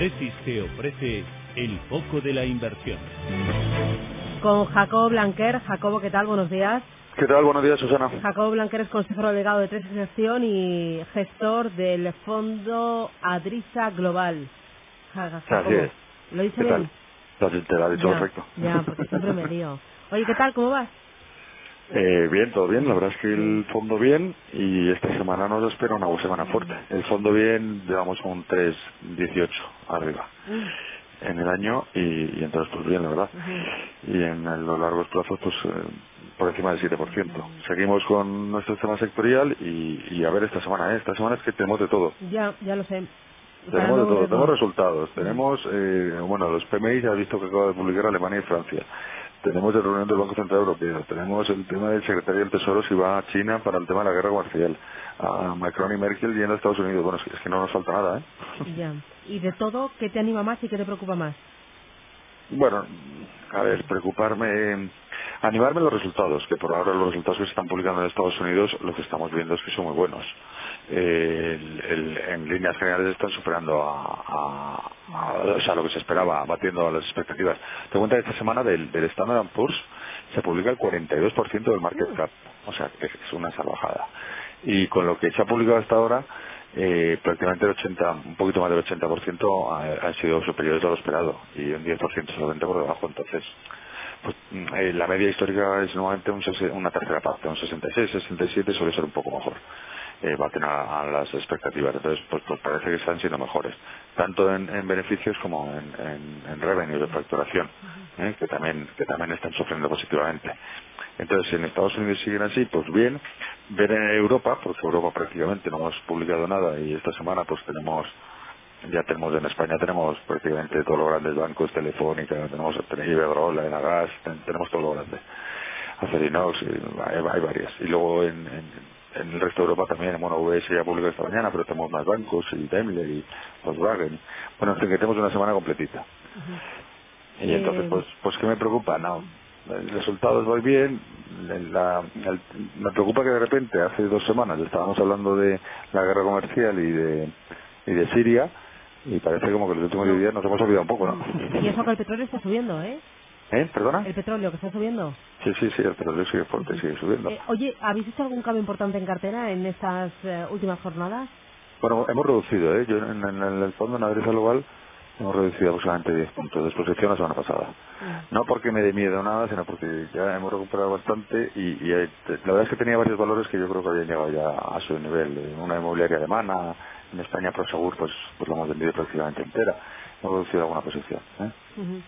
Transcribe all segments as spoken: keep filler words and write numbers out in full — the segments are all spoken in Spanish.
Prefis te ofrece el foco de la inversión. Con Jacobo Blanquer. Jacobo, ¿qué tal? Buenos días. ¿Qué tal? Buenos días, Susana. Jacobo Blanquer es consejero delegado de Tres Gestión y gestor del fondo Adrisa Global. Ja- Así Jacobo, es. ¿lo hice ¿Qué bien? tal? Lo has- Te lo has dicho Ya, perfecto. ya, porque siempre me lío. Oye, ¿qué tal? ¿Cómo vas? Eh, bien, todo bien. La verdad es que Bien. el fondo bien y esta semana nos espera una semana fuerte. El fondo bien, llevamos un tres dieciocho arriba Mm, en el año y, y entonces pues bien, la verdad. ujú. Y en el- los largos plazos pues eh, por encima del siete por ciento. Seguimos con nuestro tema sectorial y, y a ver esta semana, ¿eh? Esta semana es que tenemos de todo. Ya, ya lo sé. Para Tenemos no de todo, tenemos aburrirnos. resultados, Ujú. tenemos, eh, bueno, los P M I ya has visto que acaba de publicar Alemania y Francia, tenemos la reunión del Banco Central Europeo, tenemos el tema del secretario del Tesoro si va a China para el tema de la guerra comercial, a Macron y Merkel yendo a Estados Unidos, bueno, es que, es que no nos falta nada, ¿eh? Ya. ¿Y de todo, qué te anima más y qué te preocupa más? Bueno, a ver, preocuparme, animarme los resultados, que por ahora los resultados que se están publicando en Estados Unidos, lo que estamos viendo es que son muy buenos. Eh, el- el- en líneas generales están superando a, a- a- o sea, lo que se esperaba, batiendo las expectativas. Te cuenta que esta semana del, del Standard and Poor's se publica el cuarenta y dos por ciento del market Mm, cap, o sea, que es una salvajada. Y con lo que se ha publicado hasta ahora, eh, prácticamente el ochenta, un poquito más del ochenta por ciento ha- han sido superiores a lo esperado y un diez por ciento solamente por debajo. Entonces, pues mm, eh, la media histórica es normalmente un sese- una tercera parte, un sesenta y seis, sesenta y siete suele ser un poco mejor. Eh, baten a, a las expectativas. Entonces, pues, pues parece que están siendo mejores, tanto en, en beneficios como en, en, en revenue de facturación, ¿eh? que también que también están sufriendo positivamente. Entonces, en Estados Unidos siguen así, pues bien. Ver en Europa, porque Europa prácticamente no hemos publicado nada y esta semana pues tenemos, ya tenemos en España tenemos prácticamente todos los grandes bancos, Telefónica, tenemos Iberdrola, Enagas, ten- tenemos todo lo grande. Acerinox, y hay, hay varias. Y luego en, en, en el resto de Europa también, bueno, U B S ya publicó esta mañana, pero tenemos más bancos, y Daimler, y Volkswagen. Bueno, en fin, que tenemos una semana completita. ujú. Y entonces, Eh, pues, pues ¿qué me preocupa? No, el resultado voy bien. La- el- me preocupa que de repente, hace dos semanas, estábamos hablando de la guerra comercial y de, y de Siria, y parece como que los últimos diez no. días nos hemos olvidado un poco, ¿no? Ujú. Y eso que el petróleo está subiendo, ¿eh? ¿Eh? ¿Perdona? El petróleo que está subiendo. Sí, sí, sí, el petróleo sigue fuerte, Ujú. sigue subiendo. Eh, oye, ¿habéis hecho algún cambio importante en cartera en estas eh, últimas jornadas? Bueno, hemos reducido, ¿eh? Yo en, en- en el fondo, en Adresa Global, hemos reducido aproximadamente diez puntos de exposición la semana pasada. Mm, No porque me dé miedo nada, sino porque ya hemos recuperado bastante y, y hay- te- la verdad es que tenía varios valores que yo creo que habían llegado ya a su nivel. Eh, Una inmobiliaria alemana, en España Prosegur, pues, pues la hemos vendido prácticamente entera. Hemos reducido alguna posición, ¿eh? ujú.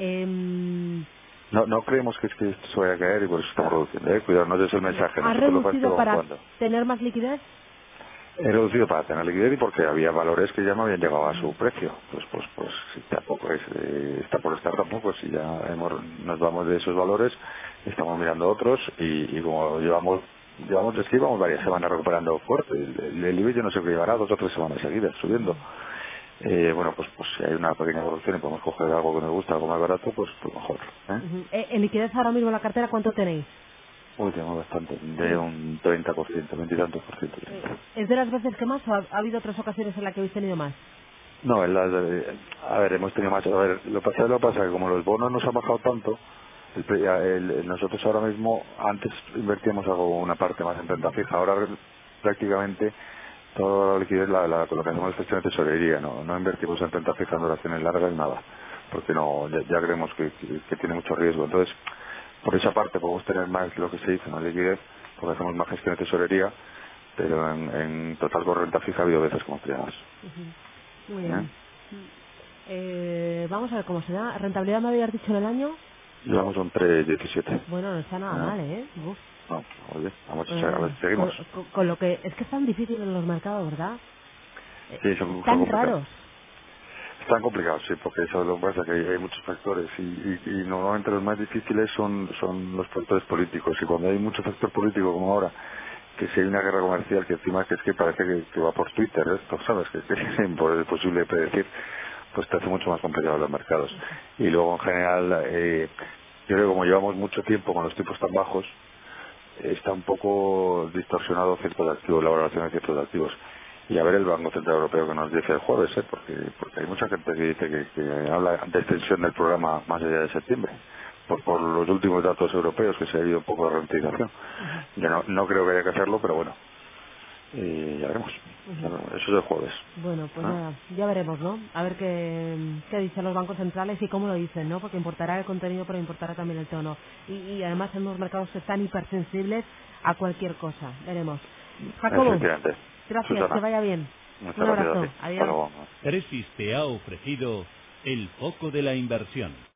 Em, No, no creemos que, es que esto se vaya a caer y por eso estamos reduciendo, ¿eh? Cuidado, no es el ya. mensaje, ¿Has nosotros lo que pasa es que reducido vamos para jugando. tener más liquidez? He reducido para tener liquidez y porque había valores que ya no habían llegado a su precio. Pues, pues, pues si tampoco es, eh, está por estar tampoco. Si ya hemos, nos vamos de esos valores, estamos mirando otros y, y como llevamos, llevamos, es que llevamos varias semanas recuperando fuerte. El, el, el I B E yo no sé qué llevará, dos o tres semanas seguidas subiendo. Eh, bueno, pues, pues si hay una pequeña evolución y podemos coger algo que nos gusta, algo más barato, pues, pues mejor. ¿eh? Ujú. Eh, ¿En liquidez ahora mismo en la cartera cuánto tenéis? Uy, tenemos bastante, de Sí. un treinta por ciento, veinte y tantos por ciento. Eh, ¿Es de las veces que más o ha, ha habido otras ocasiones en las que habéis tenido más? No, en las de- a ver, hemos tenido más. A ver, lo que pasa lo que pasa que como los bonos nos han bajado tanto, el pre- ya, el- el- nosotros ahora mismo, antes invertíamos algo, una parte más en renta fija, ahora prácticamente toda la liquidez la, la colocamos en gestión de tesorería, no, no invertimos en renta fija en duraciones largas, nada, porque no, ya, ya creemos que, que- que tiene mucho riesgo. Entonces, por esa parte podemos tener más lo que se dice, más liquidez, porque hacemos más gestión de tesorería, pero en, en total con renta fija ha habido veces como tenía más. Ujú. Muy ¿eh? bien. Eh, vamos a ver cómo se da. ¿Rentabilidad me habías dicho en el año? Llevamos un tres diecisiete. Bueno, no está nada Ah, mal, ¿eh? Uf. no, oye, vamos a echar, a ver, Eh, seguimos. con, con- con lo que... Es que es tan difícil en los mercados, ¿verdad? Eh, Sí, son, son tan complicados. raros. Están complicados, sí, porque eso lo que pasa que hay, hay muchos factores y, y- y normalmente los más difíciles son, son los factores políticos y cuando hay mucho factor político como ahora, que si hay una guerra comercial que encima que es que parece que, que va por Twitter, esto, ¿sabes? Que, que es imposible predecir, pues te hace mucho más complicado los mercados. Y luego en general, eh, yo creo que como llevamos mucho tiempo con los tipos tan bajos, está un poco distorsionado ciertos activos, la valoración de ciertos activos. Y a ver el Banco Central Europeo que nos dice el jueves, ¿eh? porque porque hay mucha gente que dice que, que habla de extensión del programa más allá de septiembre, por, por los últimos datos europeos que se ha habido un poco de ralentización. Yo no, no creo que haya que hacerlo, pero bueno, y ya veremos. Ujú. Eso es el jueves. Bueno, pues ¿Ah? nada, ya veremos, ¿no? A ver qué, qué dicen los bancos centrales y cómo lo dicen, ¿no? Porque importará el contenido, pero importará también el tono. Y, y además en unos mercados que están hipersensibles a cualquier cosa. Veremos. Jacobo, Efectivamente. gracias, que Susana, vaya bien. muchas Un gracias a abrazo. ti. Hasta Adiós. luego. Tresis te ha ofrecido el foco de la inversión.